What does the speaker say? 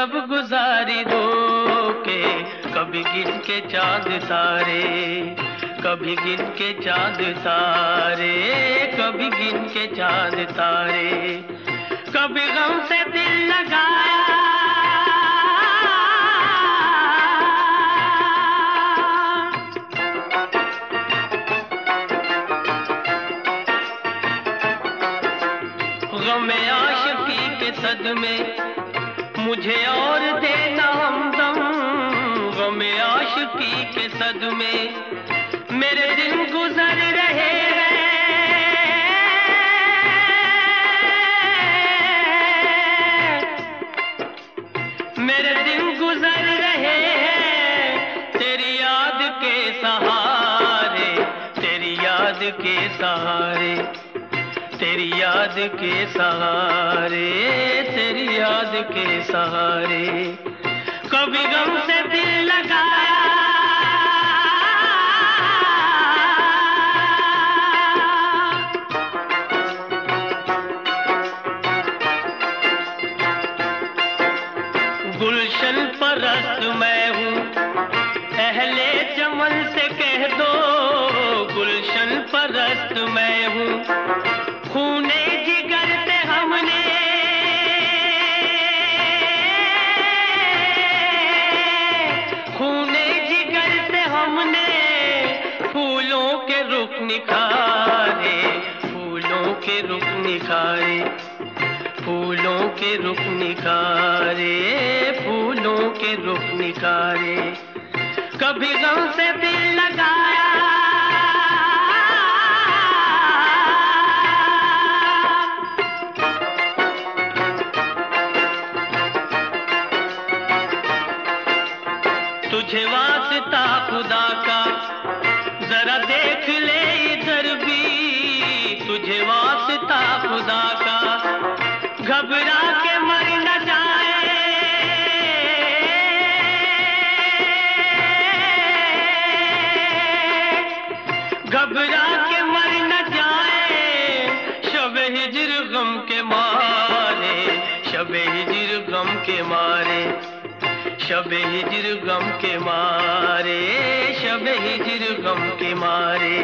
कब गुजारी हो के, कभी गिन के चांद तारे, कभी गिन के चांद तारे, कभी गिन के चांद तारे। कभी गम से दिल लगाया, गम आशिकी के सदमे मुझे और देना हमदम, गम आशिकी के सदमे मेरे दिन गुजर रहे हैं, मेरे दिन गुजर रहे हैं तेरी याद के सहारे, तेरी याद के सहारे, तेरी याद के सहारे, तेरी याद के सहारे। कभी गम से दिल लगाया, गुलशन परस्त मैं हूँ, अहले चमन से कह दो, गुलशन परस्त मैं हूँ, खूने जिगर से हमने खूने जिगर से हमने फूलों के रुख निखारे, फूलों के रुख निखारे, फूलों के रुख निखारे, फूलों के रुख निखारे। कभी गम से दिल लगाया, तुझे वास्ता खुदा का जरा देख ले इधर भी, तुझे वास्ता खुदा का घबरा के मर न जाए, घबरा के मर न जाए, शब हिज्र गम के मारे, शब हिज्र गम के मारे, शब हिज्र गम के मारे, शब हिज्र गम के मारे।